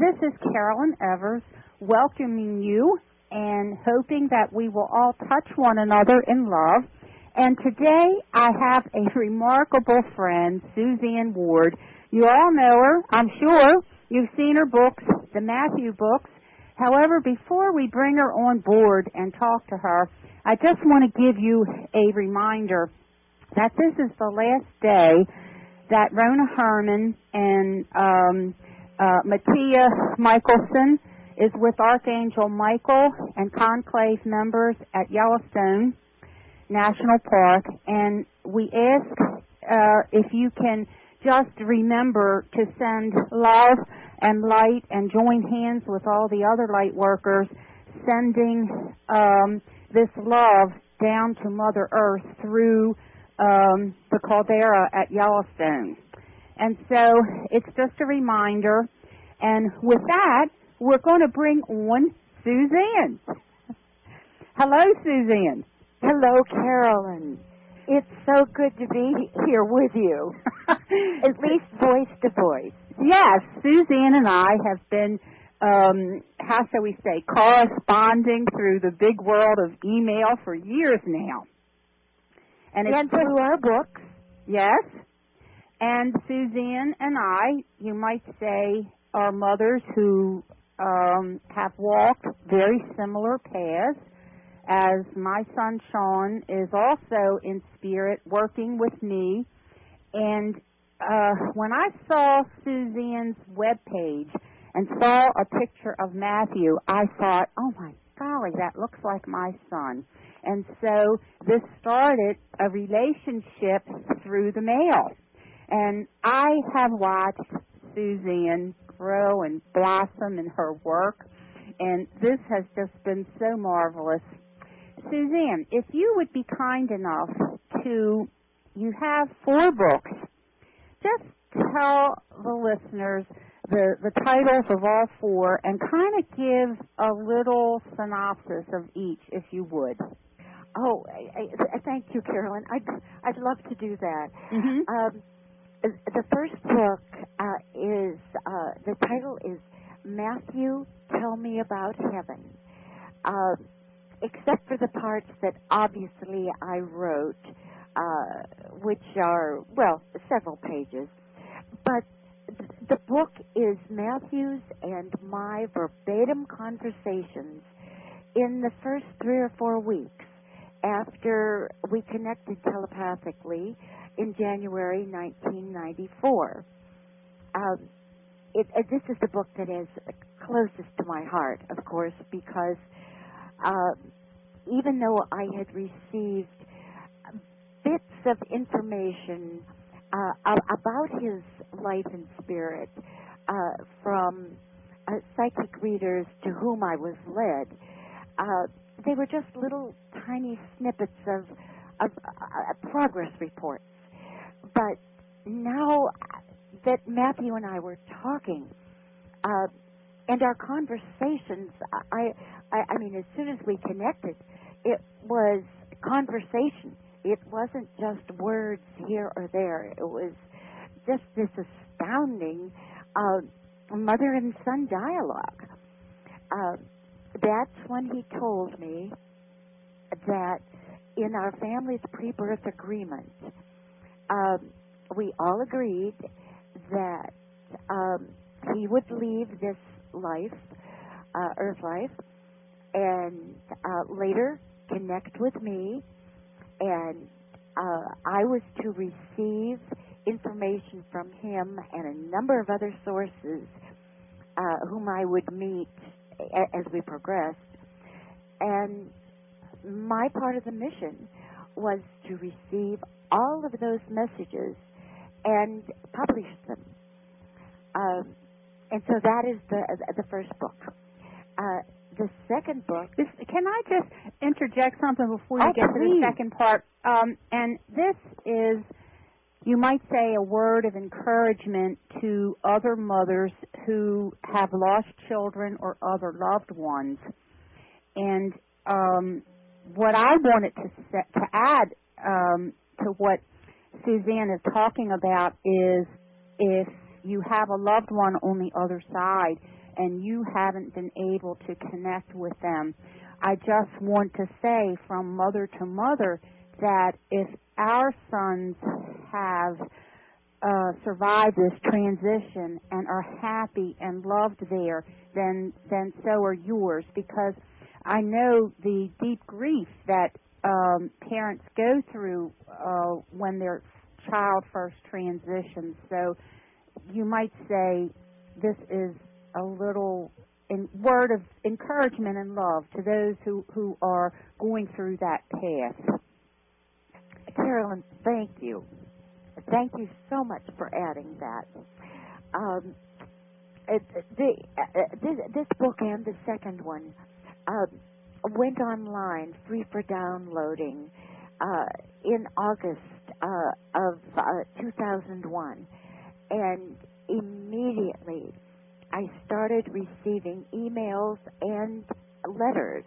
This is Carolyn Evers welcoming you and hoping that we will all touch one another in love. And today I have a remarkable friend, Suzanne Ward. You all know her, I'm sure. You've seen her books, the Matthew books. However, before we bring her on board and talk to her, I just want to give you a reminder that this is the last day that Rona Herman and Mattia Michelson is with Archangel Michael and conclave members at Yellowstone National Park. And we ask if you can just remember to send love and light and join hands with all the other light workers, sending this love down to Mother Earth through the caldera at Yellowstone. And so it's just a reminder. And with that, we're going to bring on Suzanne. Hello, Suzanne. Hello, Carolyn. It's so good to be here with you, at least voice to voice. Yes, Suzanne and I have been, how shall we say, corresponding through the big world of email for years now. And through our books. Yes. And Suzanne and I, you might say, are mothers who have walked very similar paths, as my son Sean is also in spirit working with me. And when I saw Suzanne's webpage and saw a picture of Matthew, I thought, oh my golly, that looks like my son. And so this started a relationship through the mail. And I have watched Suzanne grow and blossom in her work, and this has just been so marvelous. Suzanne, if you would be kind enough to, you have 4 books, just tell the listeners the titles of all 4 and kind of give a little synopsis of each, if you would. Oh, thank you, Carolyn. I'd love to do that. Mm-hmm. The first book the title is Matthew, Tell Me About Heaven. Except for the parts that obviously I wrote, which are, well, several pages. But the book is Matthew's and my verbatim conversations in the first 3 or 4 weeks after we connected telepathically in January 1994. This is the book that is closest to my heart, of course, because even though I had received bits of information about his life and spirit from psychic readers to whom I was led, they were just little tiny snippets of progress reports. But now that Matthew and I were talking, and our conversations, I mean, as soon as we connected, it was conversation. It wasn't just words here or there. It was just this astounding mother and son dialogue. That's when he told me that in our family's pre-birth agreement, we all agreed that he would leave this life, earth life, and later connect with me, and I was to receive information from him and a number of other sources whom I would meet as we progressed. And my part of the mission was to receive all of those messages and publish them. And so that is the first book. The second book... Can I just interject something before you get to the second part? And this is, you might say, a word of encouragement to other mothers who have lost children or other loved ones. And what I wanted to add to what Suzanne is talking about is if you have a loved one on the other side, and you haven't been able to connect with them. I just want to say from mother to mother that if our sons have survived this transition and are happy and loved there, then so are yours, because I know the deep grief that parents go through when their child first transitions. So you might say this is a little word of encouragement and love to those who are going through that path. Carolyn, thank you. Thank you so much for adding that. This book and the second one went online, free for downloading, in August of 2001. And immediately I started receiving emails and letters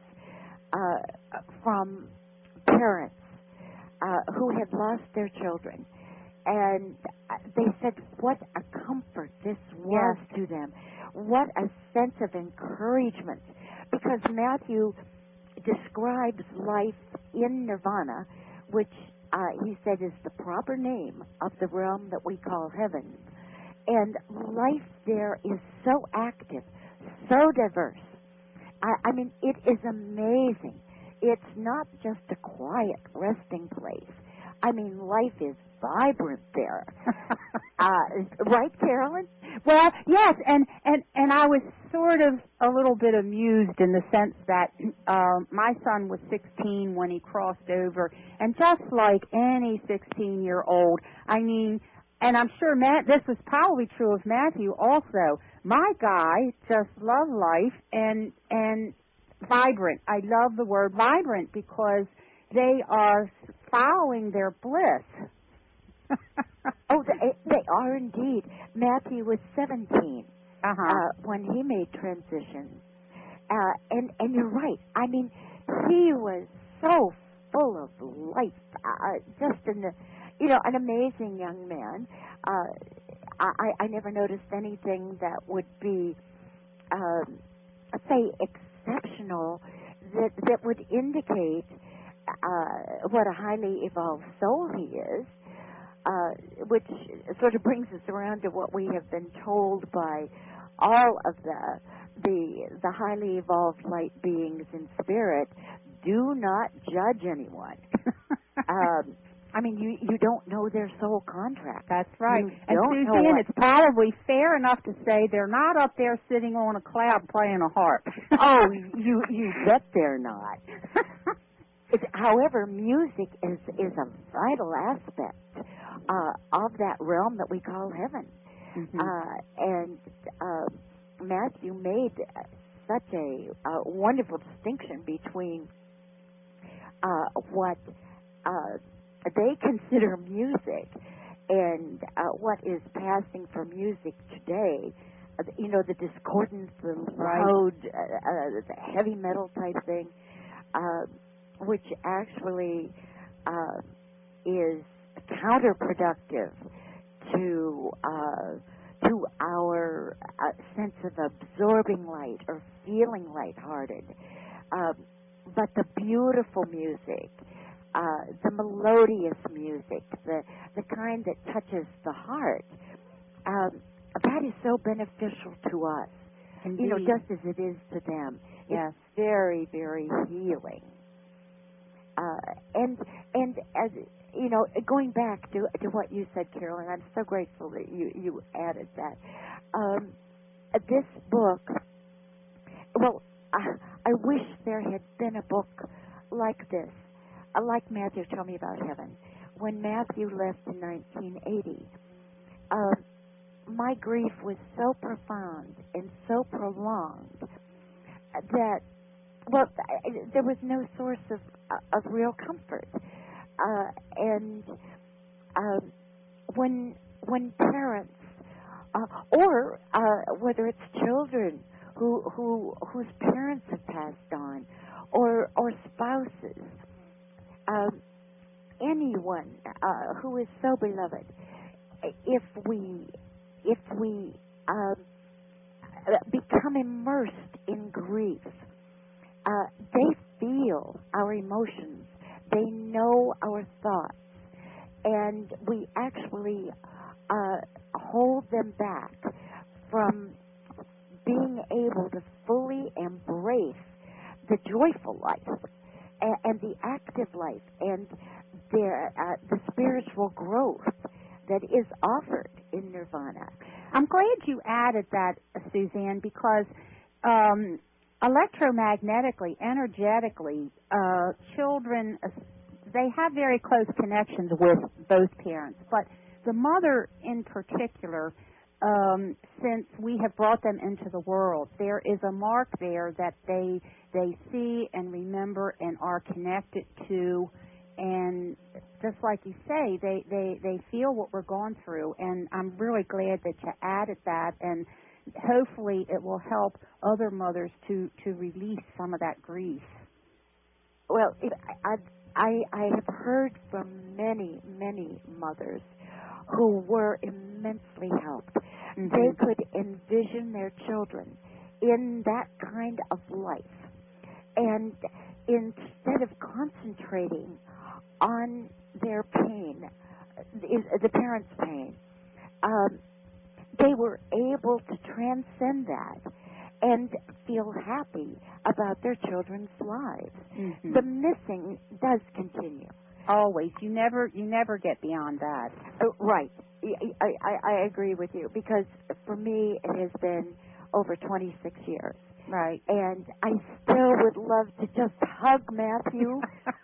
from parents who had lost their children. And they said what a comfort this was to them. What a sense of encouragement. Because Matthew describes life in nirvana, which he said is the proper name of the realm that we call heaven. And life there is so active, so diverse. I mean, it is amazing. It's not just a quiet resting place. I mean, life is vibrant there. Right, Carolyn? Well, yes, and I was sort of a little bit amused in the sense that my son was 16 when he crossed over, and just like any 16-year-old, I mean, and I'm sure this was probably true of Matthew also, my guy just loved life and vibrant. I love the word vibrant because they are following their bliss. Oh, they are indeed. Matthew was 17 when he made transition. And you're right. I mean, he was so full of life. Just an amazing young man. I never noticed anything that would be, say, exceptional that would indicate what a highly evolved soul he is. Which sort of brings us around to what we have been told by all of the highly evolved light beings in spirit. Do not judge anyone. I mean, you don't know their soul contract. That's right. You and Suzanne, it's probably fair enough to say they're not up there sitting on a cloud playing a harp. Oh, you bet they're not. However, music is a vital aspect of that realm that we call heaven. Mm-hmm. And Matthew made such a wonderful distinction between what they consider music and what is passing for music today. The discordance, the loud, the heavy metal type thing. Which actually is counterproductive to our sense of absorbing light or feeling lighthearted. But the beautiful music, the melodious music, the kind that touches the heart, that is so beneficial to us. Indeed. Just as it is to them. Yes. It's very, very healing. And as going back to what you said, Carolyn, I'm so grateful that you added that. This book, well, I wish there had been a book like this, like Matthew Told Me About Heaven. When Matthew left in 1980, my grief was so profound and so prolonged that, well, there was no source of real comfort. And when parents, or whether it's children whose parents have passed on, or spouses, anyone who is so beloved, if we become immersed in grief. They feel our emotions. They know our thoughts. And we actually hold them back from being able to fully embrace the joyful life and the active life and the spiritual growth that is offered in nirvana. I'm glad you added that, Suzanne, because electromagnetically, energetically, children, they have very close connections with both parents. But the mother in particular, since we have brought them into the world, there is a mark there that they see and remember and are connected to. And just like you say, they feel what we're going through. And I'm really glad that you added that. And hopefully it will help other mothers to release some of that grief. Well, I have heard from many, many mothers who were immensely helped. Mm-hmm. They could envision their children in that kind of life. And instead of concentrating on their pain, the parents' pain, they were able to transcend that and feel happy about their children's lives. Mm-hmm. The missing does continue. Always. You never get beyond that. Right. I agree with you, because for me it has been over 26 years. Right. And I still would love to just hug Matthew.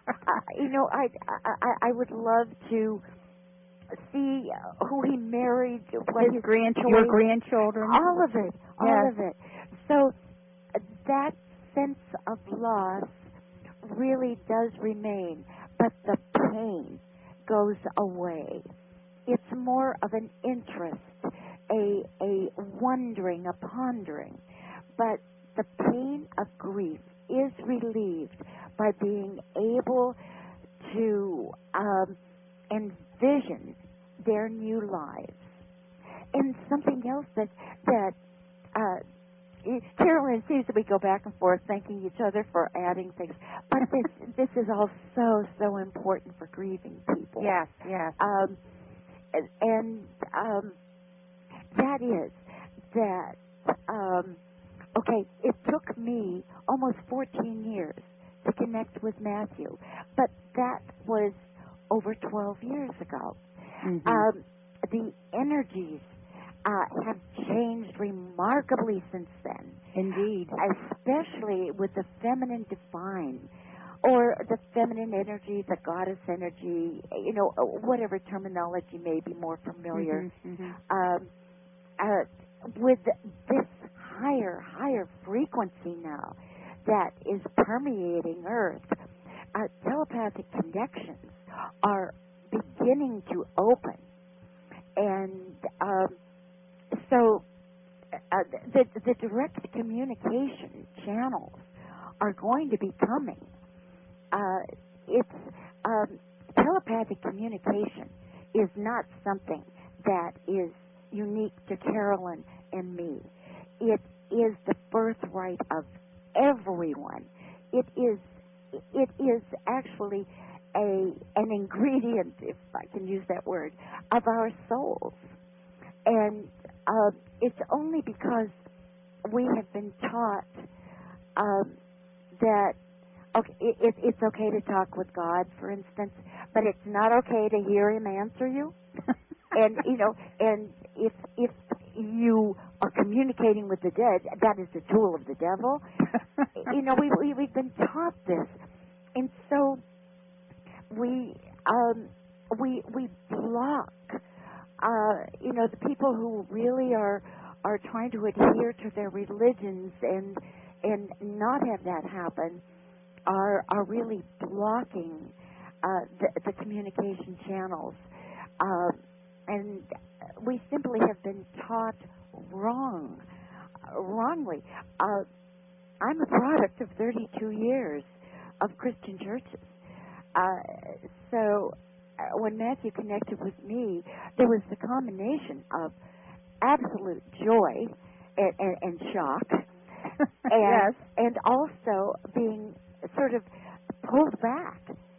I would love to see who he married, what his your grandchildren. All of it. All of it. So that sense of loss really does remain, but the pain goes away. It's more of an interest, a wondering, a pondering. But the pain of grief is relieved by being able to envision their new lives. And something else that Carolyn, it seems that we go back and forth thanking each other for adding things, but this is all so important for grieving people. Yes. And that is that. Okay, it took me almost 14 years to connect with Matthew, but that was over 12 years ago. Mm-hmm. The energies have changed remarkably since then. Indeed. Especially with the feminine divine, or the feminine energy, the goddess energy, whatever terminology may be more familiar. Mm-hmm. With this higher frequency now that is permeating Earth, telepathic connections are beginning to open. And so the direct communication channels are going to be coming. Telepathic communication is not something that is unique to Carolyn and me. It is the birthright of everyone. It is actually an ingredient, if I can use that word, of our souls. And it's only because we have been taught that it's okay to talk with God, for instance, but it's not okay to hear Him answer you. And if you are communicating with the dead, that is the tool of the devil. We've been taught this, and so we block. The people who really are trying to adhere to their religions and not have that happen are really blocking the communication channels. And we simply have been taught wrongly. I'm a product of 32 years of Christian churches. So when Matthew connected with me, there was the combination of absolute joy and shock, Yes. and also being sort of pulled back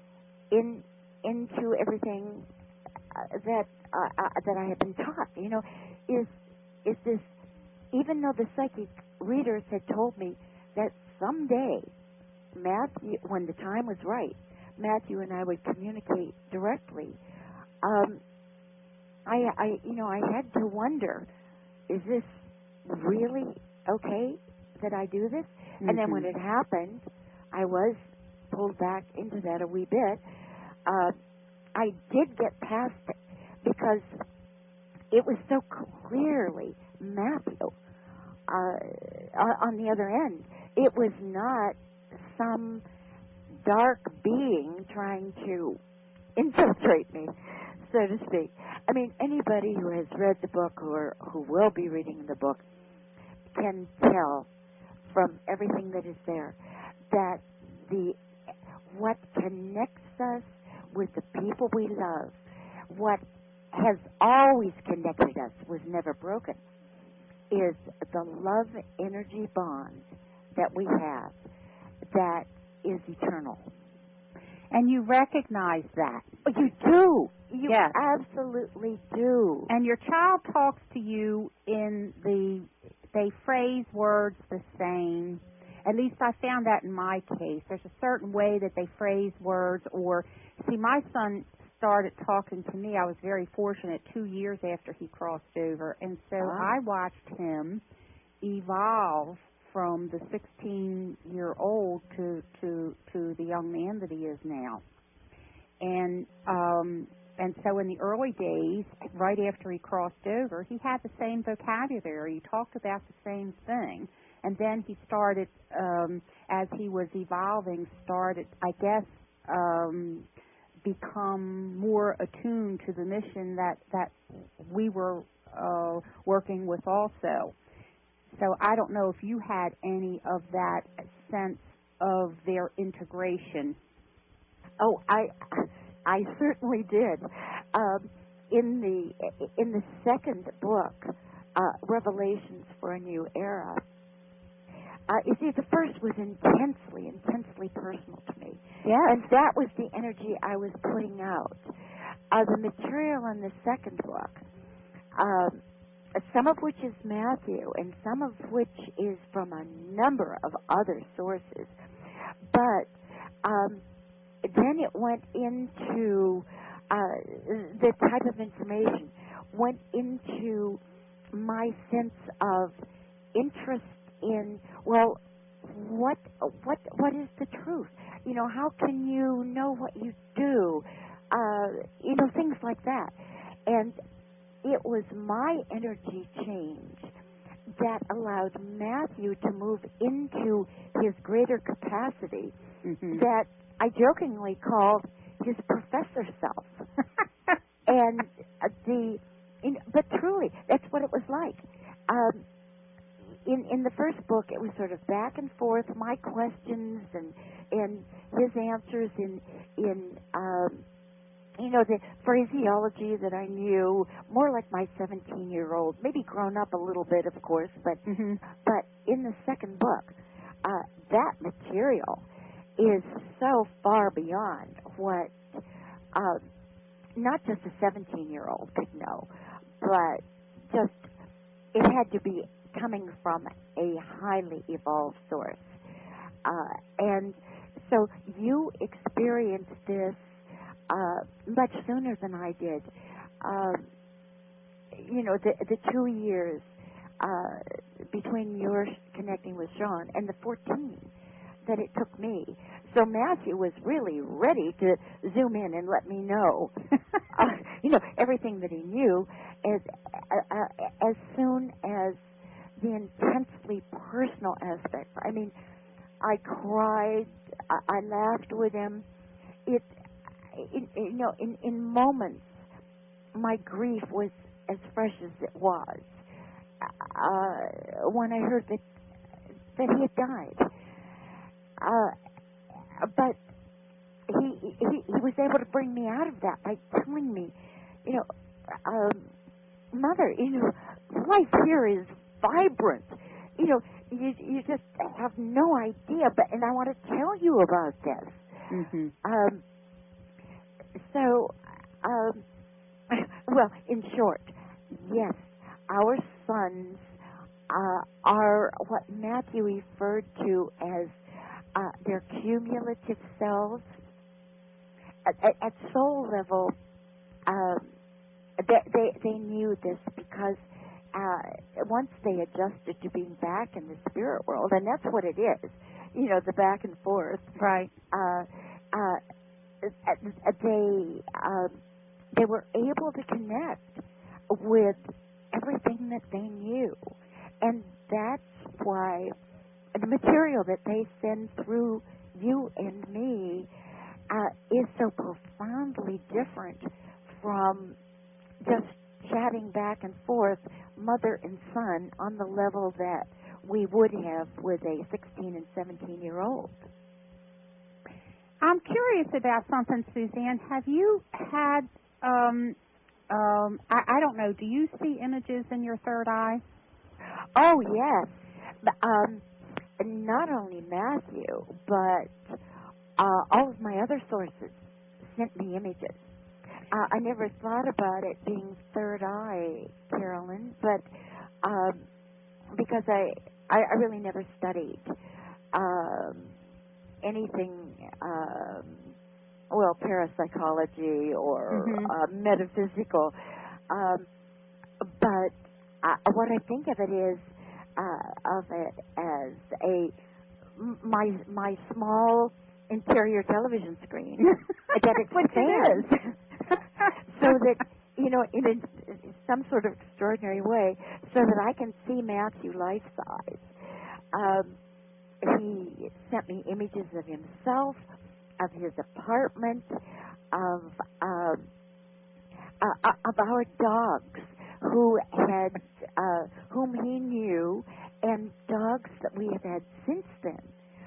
into everything that I had been taught. Is this, even though the psychic readers had told me that someday Matthew, when the time was right, Matthew and I would communicate directly. I had to wonder, is this really okay that I do this? Mm-hmm. And then when it happened, I was pulled back into that a wee bit. I did get past it because it was so clearly Matthew on the other end. It was not some dark being trying to infiltrate me, so to speak. I mean, anybody who has read the book or who will be reading the book can tell from everything that is there that what connects us with the people we love, what has always connected us, was never broken, is the love energy bond that we have that is eternal. And you recognize that. You do. You Yes. absolutely do. And your child talks to you they phrase words the same. At least I found that in my case. There's a certain way that they phrase words. Or, see, my son started talking to me. I was very fortunate 2 years after he crossed over. And so I watched him evolve from the 16-year-old to the young man that he is now. And so in the early days, right after he crossed over, he had the same vocabulary. He talked about the same thing. And then he started, as he was evolving, I guess, become more attuned to the mission that we were working with also. So I don't know if you had any of that sense of their integration. Oh, I certainly did. In the second book, Revelations for a New Era, you see, the first was intensely personal to me. Yes. And that was the energy I was putting out. The material in the second book, some of which is Matthew, and some of which is from a number of other sources. But then it went into the type of information, went into my sense of interest in, well, what is the truth? How can you know what you do? Things like that. And it was my energy change that allowed Matthew to move into his greater capacity that I jokingly called his professor self. And but truly, that's what it was like. In the first book, it was sort of back and forth, my questions and his answers in the phraseology that I knew, more like my 17-year-old, maybe grown up a little bit, of course, but in the second book, that material is so far beyond what not just a 17-year-old could know, but just it had to be coming from a highly evolved source. And so you experienced this much sooner than I did. The 2 years between your connecting with Sean and the 14 that it took me. So Matthew was really ready to zoom in and let me know, everything that he knew as soon as the intensely personal aspect. I mean, I cried, I laughed with him. In moments, my grief was as fresh as it was when I heard that he had died. But he was able to bring me out of that by telling me, Mother, life here is vibrant. You know, you just have no idea. And I want to tell you about this. Mhm. So, well, in short, yes, our sons are what Matthew referred to as their cumulative selves. At soul level, they knew this because once they adjusted to being back in the spirit world, and that's what it is, you know, the back and forth. Right. They were able to connect with everything that they knew, and that's why the material that they send through you and me is so profoundly different from just chatting back and forth, mother and son, on the level that we would have with a 16 and 17-year-old. I'm curious about something, Suzanne. Have you had, I don't know, do you see images in your third eye? Oh, yes. Not only Matthew, but all of my other sources sent me images. I never thought about it being third eye, Carolyn, but because I really never studied anything, parapsychology or metaphysical. But what I think of it as my small interior television screen that expands so that, you know, in some sort of extraordinary way, so that I can see Matthew life size. He sent me images of himself, of his apartment, of our dogs whom he knew, and dogs that we have had since then,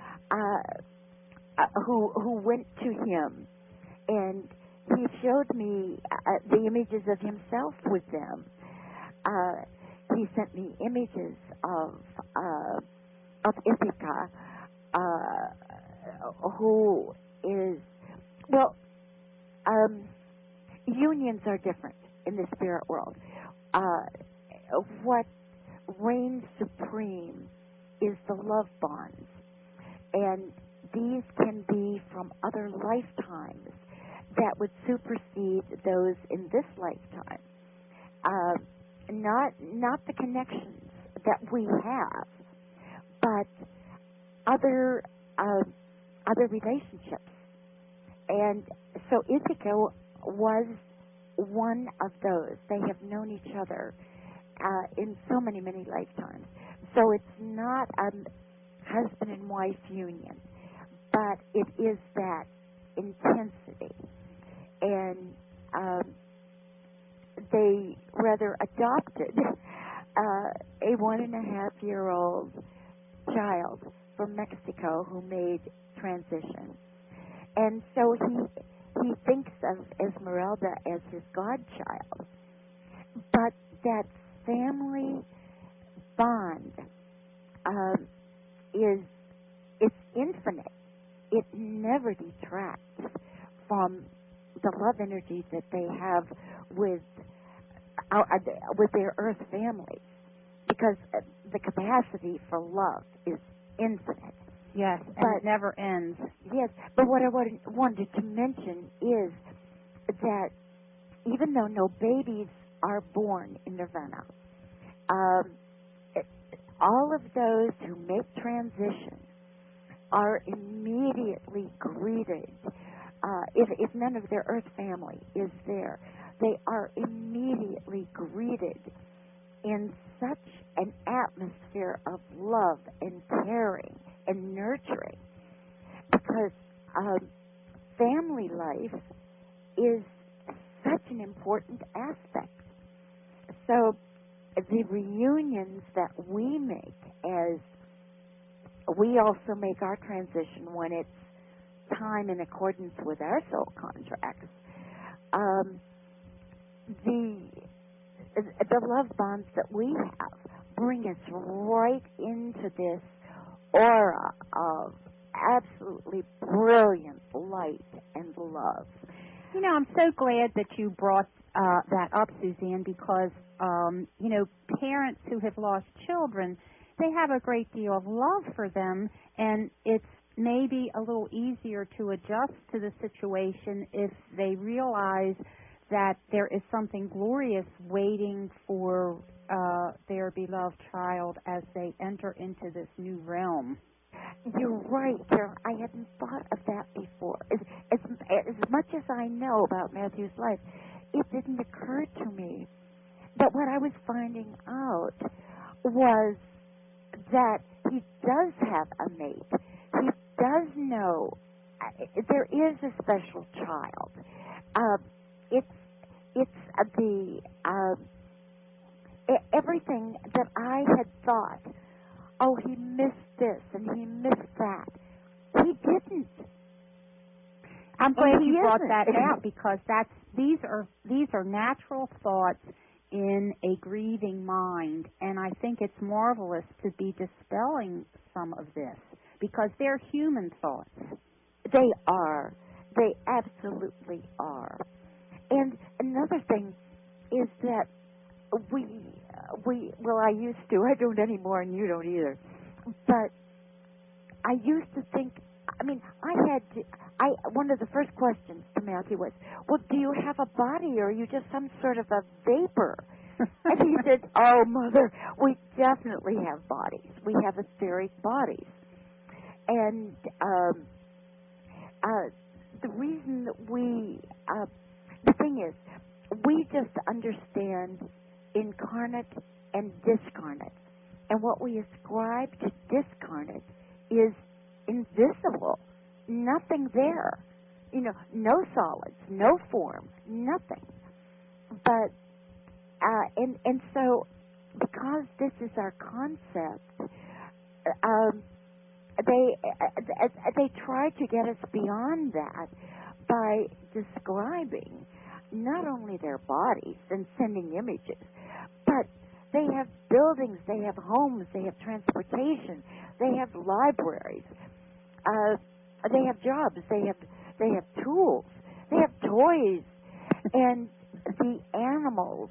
who went to him, and he showed me the images of himself with them. He sent me images of Ithaca, who is, well, unions are different in the spirit world. What reigns supreme is the love bonds, and these can be from other lifetimes that would supersede those in this lifetime. Not the connections that we have, but other relationships. And so Ithaca was one of those. They have known each other in so many, many lifetimes. So it's not a husband and wife union, but it is that intensity. And they rather adopted a 1.5-year-old child from Mexico who made transition. And so he thinks of Esmeralda as his godchild. But that family bond it's infinite. It never detracts from the love energy that they have with their earth families, because the capacity for love is infinite. Yes, and it never ends. Yes, but what I wanted to mention is that even though no babies are born in Nirvana, all of those who make transition are immediately greeted. If none of their earth family is there, they are immediately greeted in such an atmosphere of love and caring and nurturing, because family life is such an important aspect. So the reunions that we make, as we also make our transition when it's time in accordance with our soul contracts, the love bonds that we have, bring us right into this aura of absolutely brilliant light and love. You know, I'm so glad that you brought that up, Suzanne, because, you know, parents who have lost children, they have a great deal of love for them, and it's maybe a little easier to adjust to the situation if they realize that there is something glorious waiting for their beloved child as they enter into this new realm. You're right, Carol. I hadn't thought of that before. As much as I know about Matthew's life, it didn't occur to me. But what I was finding out was that he does have a mate. He does know there is a special child. It's the everything that I had thought. Oh, he missed this and he missed that. He didn't. I'm glad you brought that out because these are natural thoughts in a grieving mind, and I think it's marvelous to be dispelling some of this because they're human thoughts. They are. They absolutely are. And another thing is that I used to. I don't anymore, and you don't either. But I used to think. I mean, one of the first questions to Matthew was, "Well, do you have a body, or are you just some sort of a vapor?" And he said, "Oh, Mother, we definitely have bodies. We have etheric bodies." And the reason that the thing is, we just understand incarnate and discarnate. And what we ascribe to discarnate is invisible. Nothing there. You know, no solids, no form, nothing. But, and so, because this is our concept, they try to get us beyond that by describing not only their bodies and sending images, but they have buildings, they have homes, they have transportation, they have libraries, they have jobs, they have tools, they have toys, and the animals.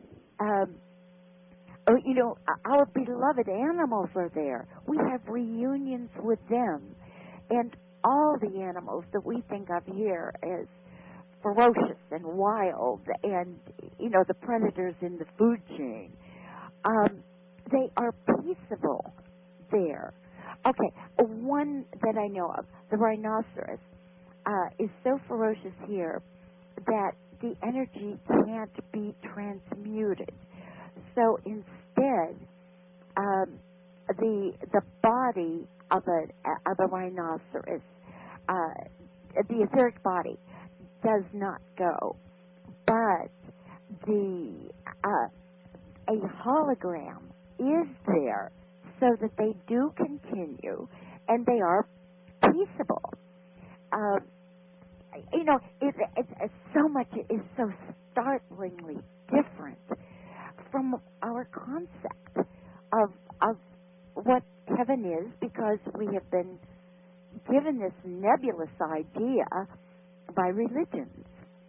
You know, our beloved animals are there. We have reunions with them, and all the animals that we think of here as ferocious and wild, and you know, the predators in the food chain. They are peaceable there. Okay, one that I know of, the rhinoceros, is so ferocious here that the energy can't be transmuted. So instead, the body of a rhinoceros, the etheric body, does not go, but a hologram is there so that they do continue and they are peaceable. You know, it's so much is so startlingly different from our concept of what heaven is, because we have been given this nebulous idea by religions.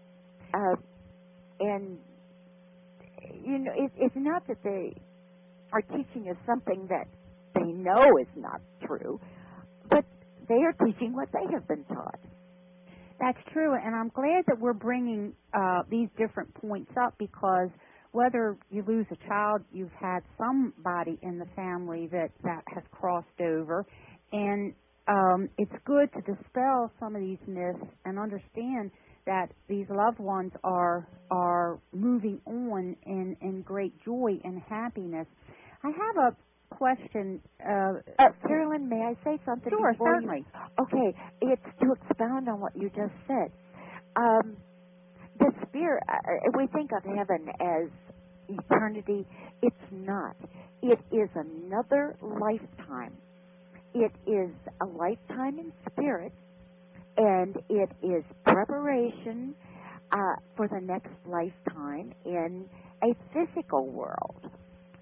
And, you know, it's not that they are teaching us something that they know is not true, but they are teaching what they have been taught. That's true, and I'm glad that we're bringing these different points up, because whether you lose a child, you've had somebody in the family that has crossed over, and it's good to dispel some of these myths and understand that these loved ones are moving on in great joy and happiness. I have a question. Carolyn, may I say something? Sure, certainly. Okay, it's to expound on what you just said. The spirit, we think of heaven as eternity. It's not. It is another lifetime. It is a lifetime in spirit, and it is preparation for the next lifetime in a physical world.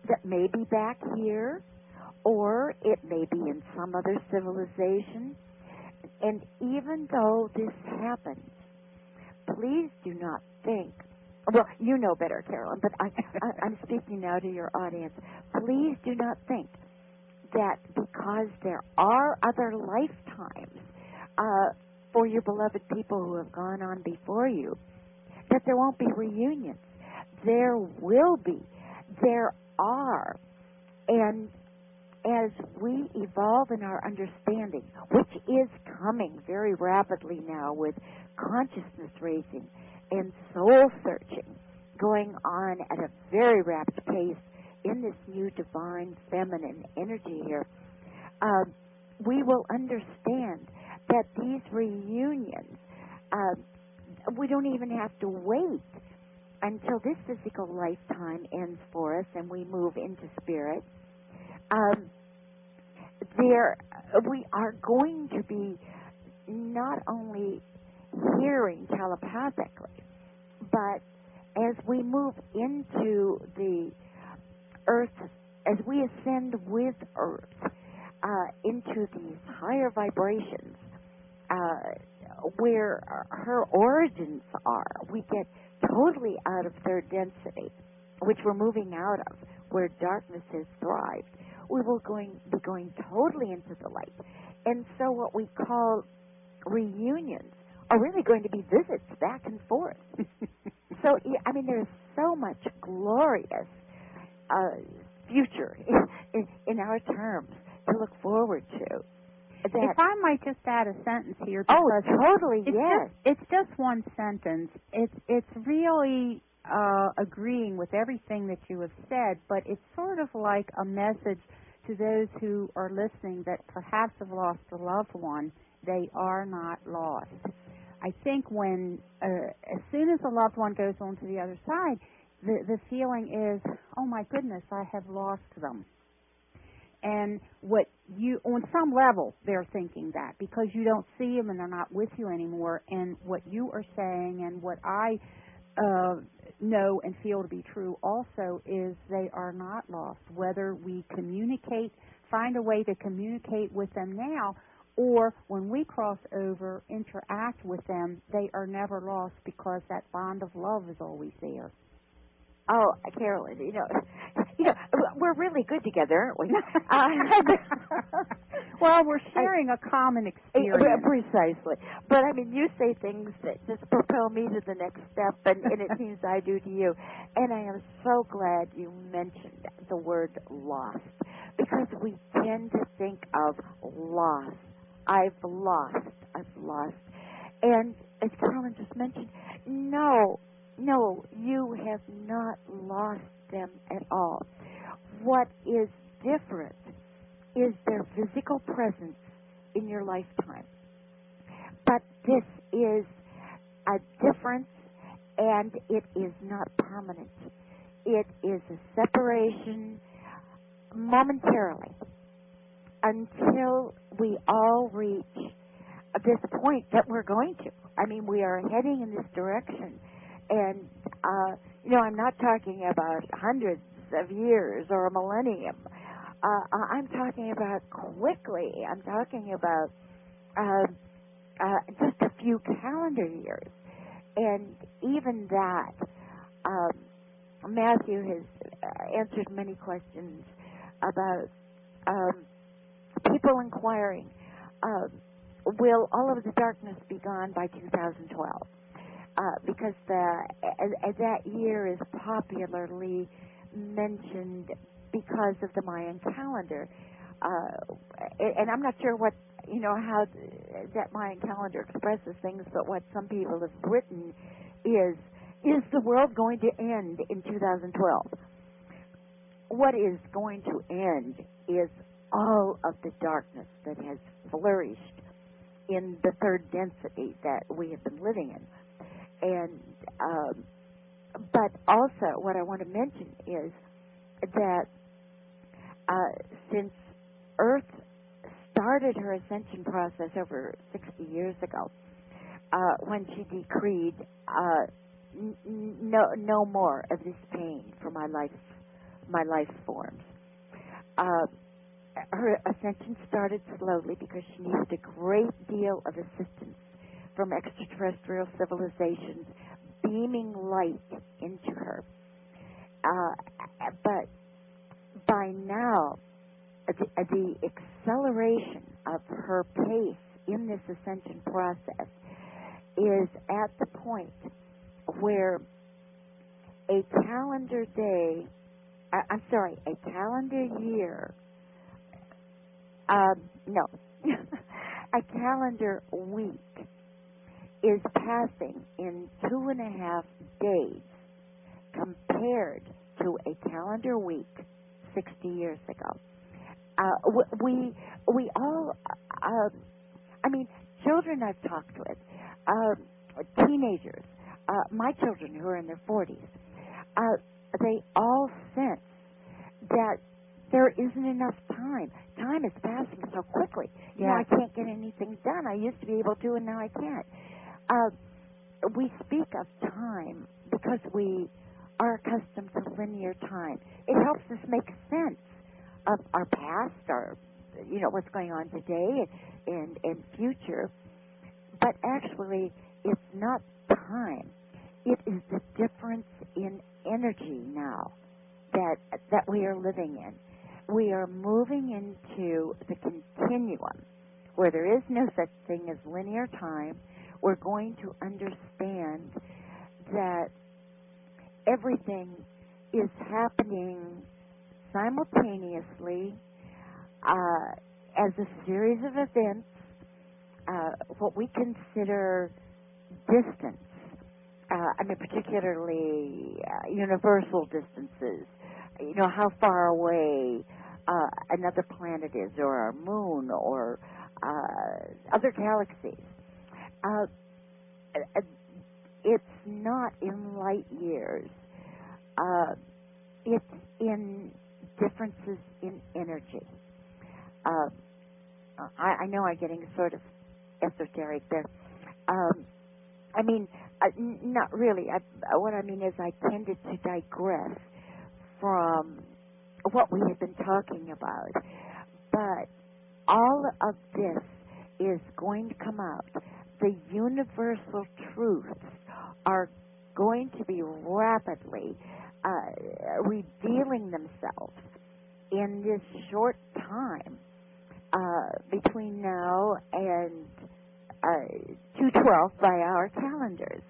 that may be back here, or it may be in some other civilization. And even though this happens, please do not think, well, you know better, Carolyn, but I'm speaking now to your audience. Please do not think that because there are other lifetimes for your beloved people who have gone on before you, that there won't be reunions. There will be. There are. And as we evolve in our understanding, which is coming very rapidly now with consciousness raising and soul searching going on at a very rapid pace in this new divine feminine energy here, we will understand that these reunions, we don't even have to wait until this physical lifetime ends for us and we move into spirit. We are going to be not only hearing telepathically, but as we move into the earth, as we ascend with earth into these higher vibrations, where her origins are, we get totally out of third density, which we're moving out of, where darkness has thrived. We will be going totally into the light. And so what we call reunions are really going to be visits back and forth. So, I mean, there's so much glorious future in our terms to look forward to. If I might just add a sentence here. Oh, totally, yes. It's just one sentence. It's really agreeing with everything that you have said, but it's sort of like a message to those who are listening that perhaps have lost a loved one. They are not lost. I think when, as soon as a loved one goes on to the other side, the feeling is, oh my goodness, I have lost them. And on some level, they're thinking that because you don't see them and they're not with you anymore. And what you are saying and what I know and feel to be true also is they are not lost. Whether we find a way to communicate with them now, or when we cross over, interact with them, they are never lost because that bond of love is always there. Oh, Carolyn, we're really good together, aren't we? Well, we're sharing a common experience. Precisely. But, I mean, you say things that just propel me to the next step, and it seems I do to you. And I am so glad you mentioned the word lost, because we tend to think of loss. I've lost. And as Carolyn just mentioned, no, you have not lost them at all. What is different is their physical presence in your lifetime. But this is a difference, and it is not permanent. It is a separation momentarily until we all reach this point that we're going to. I mean, we are heading in this direction. And, I'm not talking about hundreds of years or a millennium. I'm talking about quickly. I'm talking about just a few calendar years. And even that, Matthew has answered many questions about people inquiring, will all of the darkness be gone by 2012? Because that year is popularly mentioned because of the Mayan calendar. And I'm not sure how that Mayan calendar expresses things, but what some people have written is the world going to end in 2012? What is going to end is all of the darkness that has flourished in the third density that we have been living in. And but also what I want to mention is that since Earth started her ascension process over 60 years ago, when she decreed no more of this pain for my life's my life forms. Her ascension started slowly because she needed a great deal of assistance from extraterrestrial civilizations beaming light into her. But by now, the acceleration of her pace in this ascension process is at the point where a calendar year, a calendar week is passing in 2.5 days compared to a calendar week 60 years ago. We all, children I've talked with, teenagers, my children who are in their 40s, they all sense that there isn't enough time. Time is passing so quickly. You know, I can't get anything done. I used to be able to, and now I can't. We speak of time because we are accustomed to linear time. It helps us make sense of our past, or what's going on today and future. But actually, it's not time. It is the difference in energy now that we are living in. We are moving into the continuum where there is no such thing as linear time. We're going to understand that everything is happening simultaneously as a series of events, what we consider distance. Particularly universal distances. How far away another planet is, or our moon, or other galaxies. It's not in light years. It's in differences in energy. I know I'm getting sort of esoteric there. Not really. What I mean is I tended to digress from what we have been talking about. But all of this is going to come out. The universal truths are going to be rapidly revealing themselves in this short time between now and 2/12 by our calendars.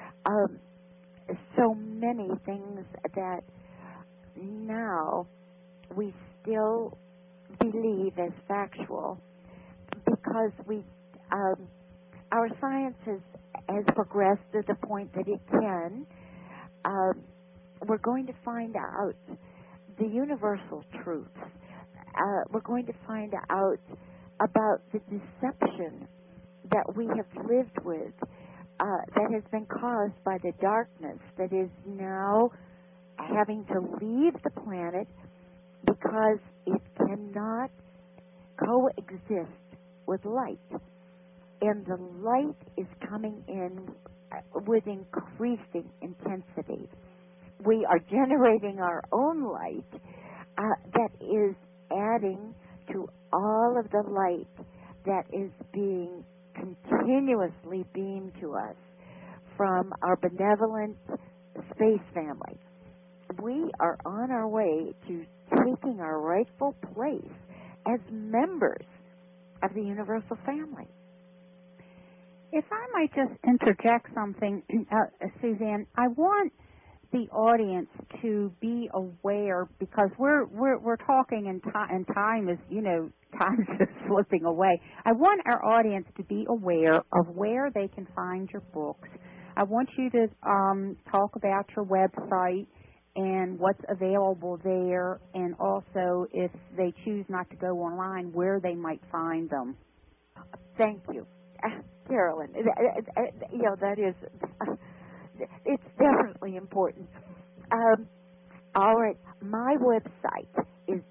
So many things that now we still believe as factual because our science has progressed to the point that it can. We're going to find out the universal truths. We're going to find out about the deception that we have lived with that has been caused by the darkness that is now having to leave the planet because it cannot coexist with light. And the light is coming in with increasing intensity. We are generating our own light that is adding to all of the light that is being continuously beamed to us from our benevolent space family. We are on our way to taking our rightful place as members of the universal family. If I might just interject something, Suzanne, I want the audience to be aware, because we're talking and time is, time is just slipping away. I want our audience to be aware of where they can find your books. I want you to talk about your website and what's available there, and also if they choose not to go online, where they might find them. Thank you, Carolyn. That is, it's definitely important. All right, my website is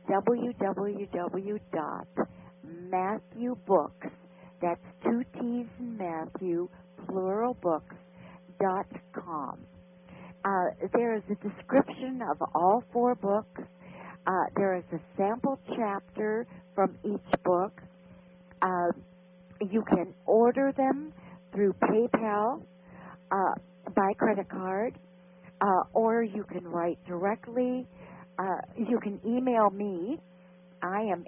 www.MatthewBooks, that's 2 T's in Matthew, plural books.com. There is a description of all 4 books. There is a sample chapter from each book. You can order them through PayPal, by credit card, or you can write directly. You can email me. I am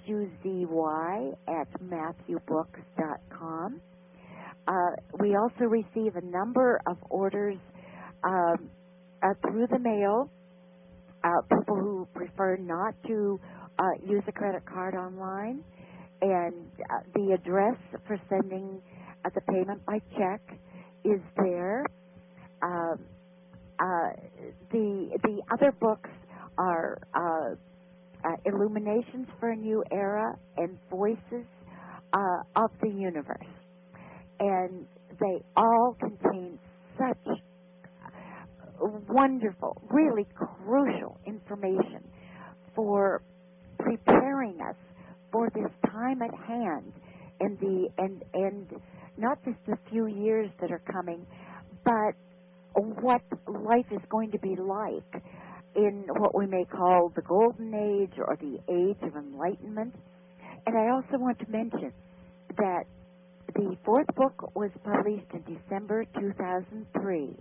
suzy@matthewbooks.com. We also receive a number of orders through the mail. People who prefer not to use a credit card online, and the address for sending the payment by check is there. The other books are Illuminations for a New Era and Voices of the Universe. And they all contain such wonderful, really crucial information for preparing us for this time at hand and not just the few years that are coming, but what life is going to be like in what we may call the Golden Age or the Age of Enlightenment. And I also want to mention that the fourth book was published in December 2003.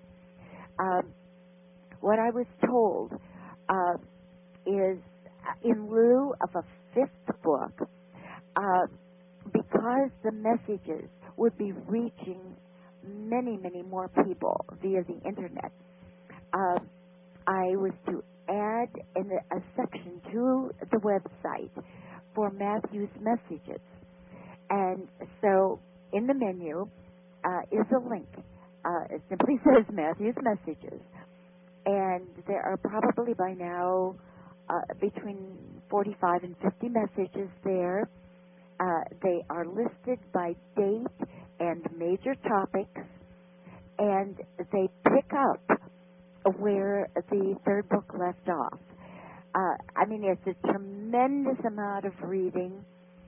What I was told is in lieu of a fifth book, because the messages would be reaching many, many more people via the Internet, I was to add a section to the website for Matthew's messages. And so in the menu is a link. It simply says Matthew's messages. And there are probably by now between 45 and 50 messages there. They are listed by date and major topics, and they pick up where the third book left off. I mean, it's a tremendous amount of reading,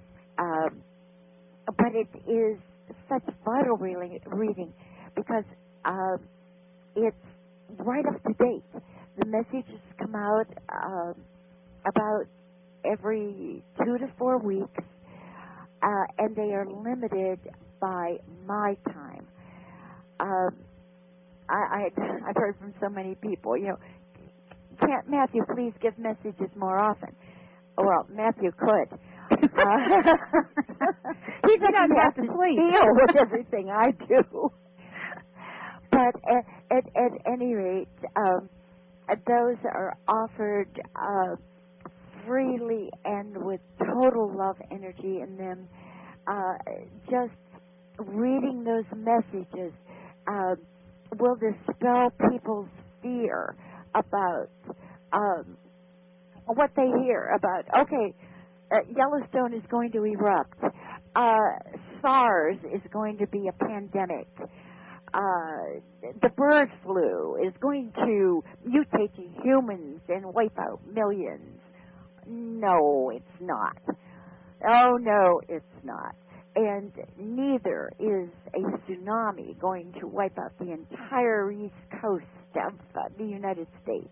but it is such vital reading because it's right up to date. The messages come out about every 2 to 4 weeks, and they are limited by my time. I've heard from so many people, can't Matthew please give messages more often? Well, Matthew could. He doesn't have to deal with everything I do. But at any rate, those are offered freely and with total love energy in them. Just reading those messages will dispel people's fear about what they hear about. Okay, Yellowstone is going to erupt. SARS is going to be a pandemic. The bird flu is going to mutate to humans and wipe out millions. No, it's not. Oh, no, it's not. And neither is a tsunami going to wipe out the entire east coast of the United States.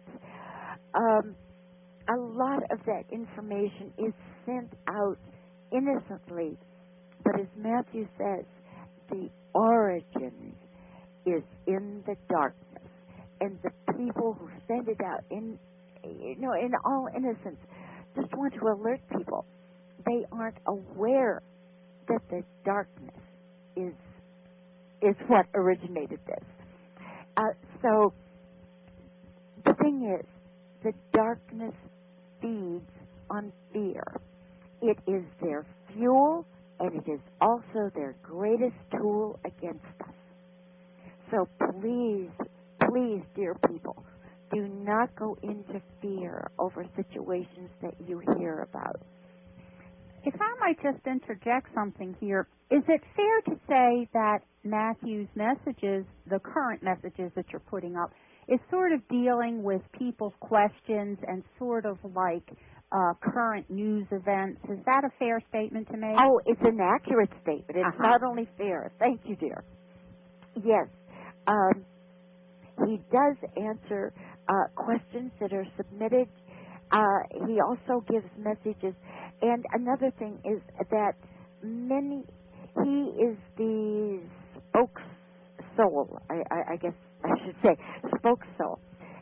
A lot of that information is sent out innocently, but as Matthew says, the origin is in the darkness, and the people who send it out in all innocence just want to alert people. They aren't aware that the darkness is what originated this. So the thing is, the darkness feeds on fear. It is their fuel, and it is also their greatest tool against us. So please, please, dear people, do not go into fear over situations that you hear about. If I might just interject something here, is it fair to say that Matthew's messages, the current messages that you're putting up, is sort of dealing with people's questions and sort of like current news events? Is that a fair statement to make? Oh, it's an accurate statement. It's not only fair. Thank you, dear. Yes. He does answer questions that are submitted He also gives messages. And another thing is that he is the spokes soul, I guess I should say, spokes soul,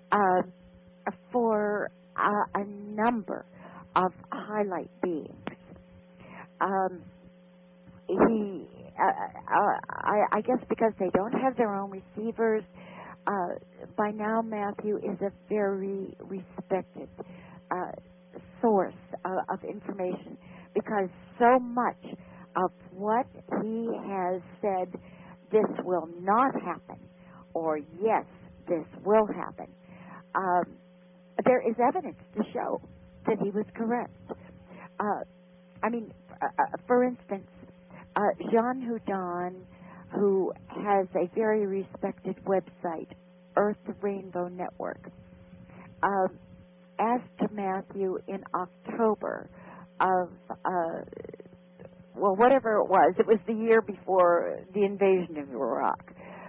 for a number of highlight beings. I guess because they don't have their own receivers, by now Matthew is a very respected source of information, because so much of what he has said, this will not happen, or yes, this will happen, there is evidence to show that he was correct. For instance, Jean Houdon, who has a very respected website, Earth Rainbow Network, asked Matthew in October of, whatever it was the year before the invasion of Iraq,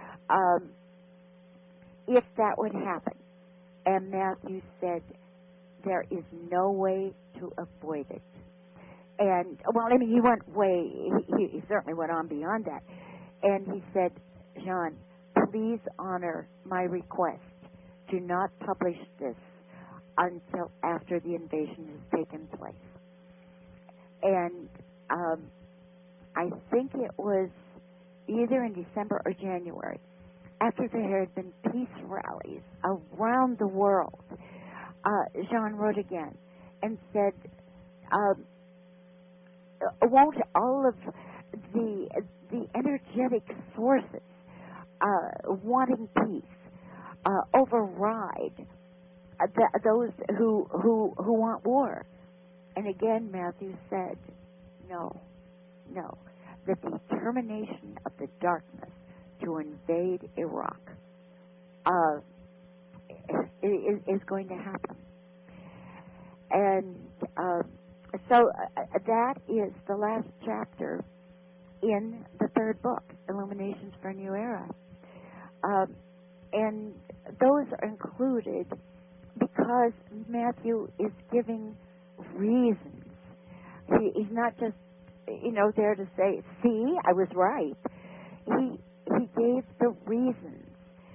if that would happen. And Matthew said, there is no way to avoid it. And, he went he certainly went on beyond that. And he said, Jean, please honor my request. Do not publish this until after the invasion has taken place. And I think it was either in December or January, after there had been peace rallies around the world, Jean wrote again and said, won't all of the energetic sources wanting peace override those who want war? And again, Matthew said, no. The determination of the darkness to invade Iraq is going to happen. And so that is the last chapter in the third book, Illuminations for a New Era. And those are included because Matthew is giving reasons. He's not just, there to say, see, I was right. He gave the reasons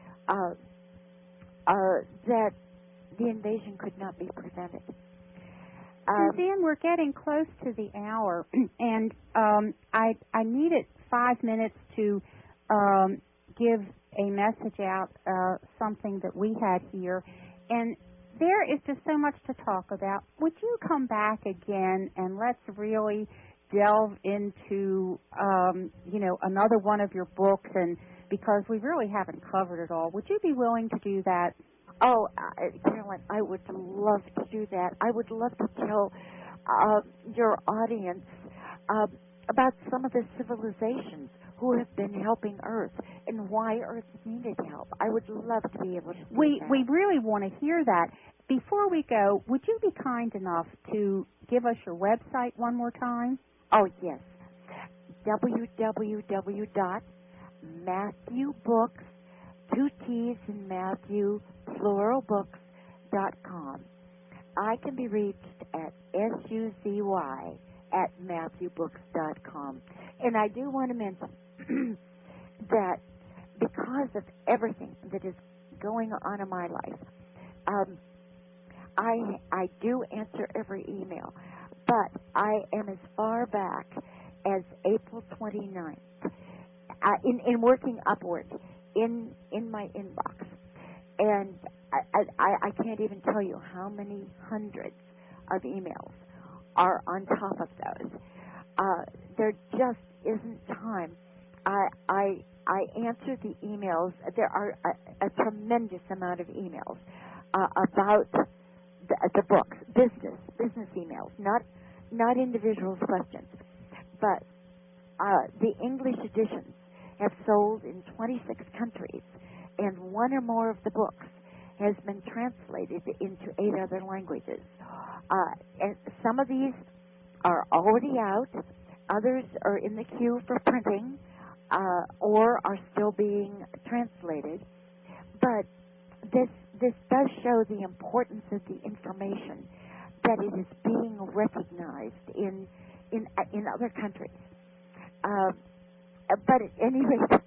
that the invasion could not be prevented. Suzanne, we're getting close to the hour, and I needed 5 minutes to give a message out, something that we had here, and there is just so much to talk about. Would you come back again and let's really delve into, another one of your books, and because we really haven't covered it all. Would you be willing to do that? Oh, Carolyn, I would love to do that. I would love to tell your audience about some of the civilizations who have been helping Earth and why Earth needed help. I would love to be able to do that. We really want to hear that. Before we go, would you be kind enough to give us your website one more time? Oh, yes. www.MatthewBooks, 2 T's in Matthew, pluralbooks.com. I can be reached at SUZY@MatthewBooks.com. And I do want to mention that because of everything that is going on in my life, I do answer every email, but I am as far back as April 29th in working upward in my inbox. And I can't even tell you how many hundreds of emails are on top of those. There just isn't time. I answer the emails. There are a tremendous amount of emails about the books, business emails, not individuals' questions, but the English editions have sold in 26 countries, and one or more of the books has been translated into 8 other languages. And some of these are already out. Others are in the queue for printing or are still being translated. But this does show the importance of the information that it is being recognized in other countries. But at any rate,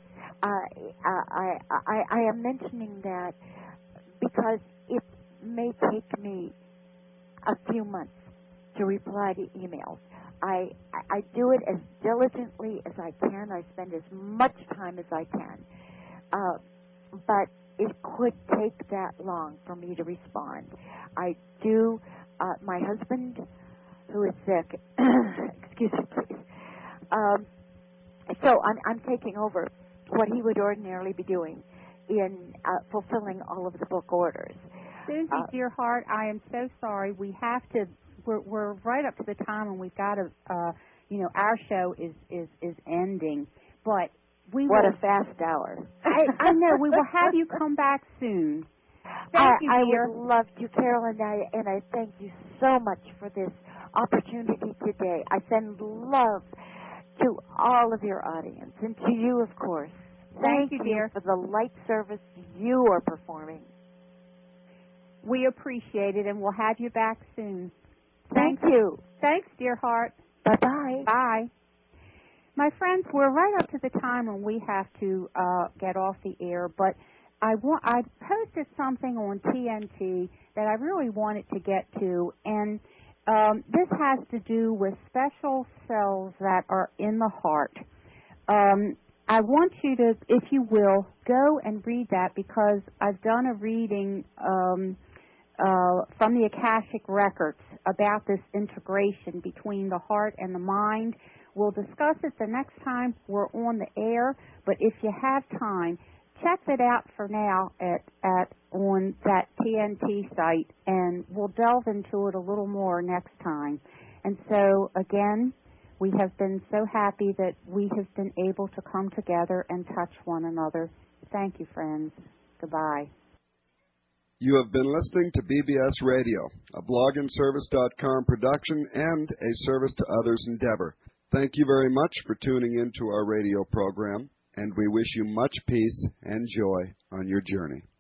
I am mentioning that because it may take me a few months to reply to emails. I do it as diligently as I can. I spend as much time as I can. But it could take that long for me to respond. I do. My husband, who is sick, excuse me, please. So I'm taking over what he would ordinarily be doing in fulfilling all of the book orders. Susie, dear heart, I am so sorry. We have to. We're right up to the time, and we've got to. Our show is ending, but we. What will, a fast hour! I know. We will have you come back soon. Thank you, dear. I would love to, Carolyn, and I thank you so much for this opportunity today. I send love to all of your audience, and to you, of course. Thank you, dear, for the light service you are performing. We appreciate it, and we'll have you back soon. Thank you. Thanks, dear heart. Bye-bye. Bye. My friends, we're right up to the time when we have to get off the air, but I posted something on TNT that I really wanted to get to, and this has to do with special cells that are in the heart. I want you to, if you will, go and read that because I've done a reading from the Akashic Records about this integration between the heart and the mind. We'll discuss it the next time we're on the air, but if you have time, check it out for now on that TNT site, and we'll delve into it a little more next time. And so, again, we have been so happy that we have been able to come together and touch one another. Thank you, friends. Goodbye. You have been listening to BBS Radio, a blogandservice.com production and a service to others endeavor. Thank you very much for tuning in to our radio program, and we wish you much peace and joy on your journey.